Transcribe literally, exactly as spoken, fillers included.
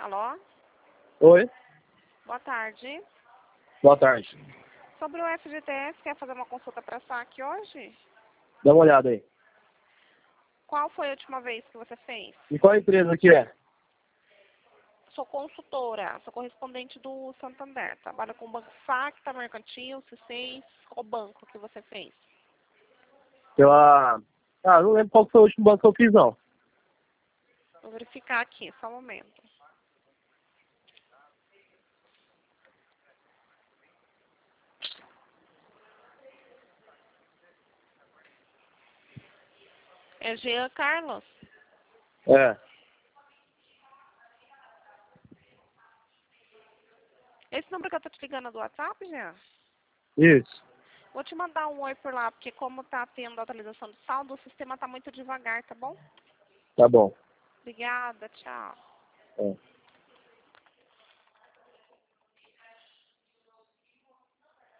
Alô? Oi, Boa tarde. boa tarde. Sobre o F G T S, quer fazer uma consulta para saque hoje? Dá uma olhada aí. Qual foi a última vez que você fez? E qual empresa que é? Sou consultora, sou correspondente do Santander. Trabalho com o Banco Facta, Mercantil, C seis. Qual banco que você fez? Pela... Ah, não lembro qual que foi o último banco que eu fiz, não. Vou verificar aqui, só um momento. É Jean Carlos? É, Esse número que eu tô te ligando é do WhatsApp, Jean? isso. Vou te mandar um oi por lá, porque como tá tendo atualização do saldo, o sistema tá muito devagar, tá bom? Tá bom. Obrigada, tchau. É.